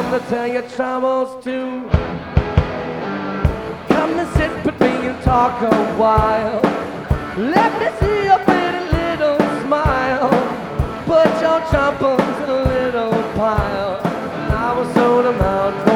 to tell your troubles too. Come to sit between and talk a while. Let me see your pretty little smile. Put your troubles in a little pile. I will sort them out.